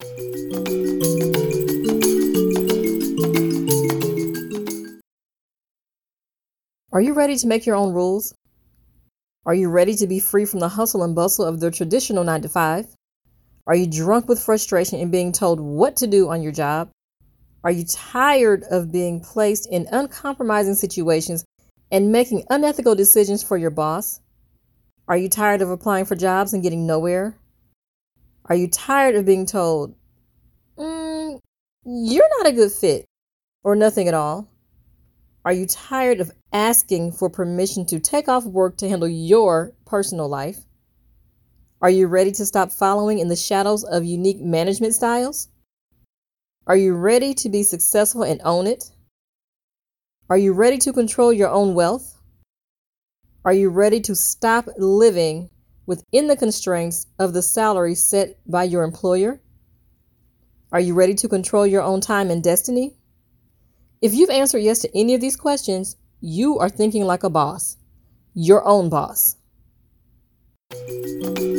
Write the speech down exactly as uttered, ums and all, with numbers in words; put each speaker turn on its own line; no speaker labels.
Are you ready to make your own rules? Are you ready to be free from the hustle and bustle of the traditional nine to five? Are you drunk with frustration and being told what to do on your job? Are you tired of being placed in uncompromising situations and making unethical decisions for your boss? Are you tired of applying for jobs and getting nowhere? Are you tired of being told, mm, you're not a good fit or nothing at all? Are you tired of asking for permission to take off work to handle your personal life? Are you ready to stop following in the shadows of unique management styles? Are you ready to be successful and own it? Are you ready to control your own wealth? Are you ready to stop living within the constraints of the salary set by your employer? Are you ready to control your own time and destiny? If you've answered yes to any of these questions, you are thinking like a boss, your own boss.